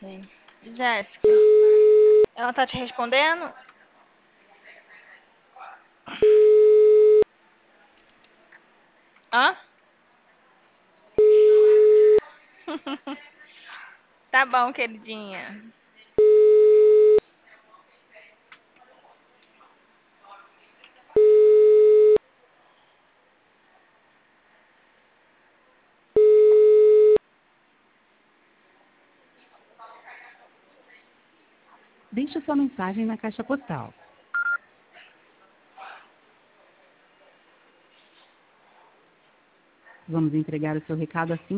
Sim. Jéssica, ela tá te respondendo? Hã? Tá bom, queridinha. Deixe sua mensagem na caixa postal. Vamos entregar o seu recado assim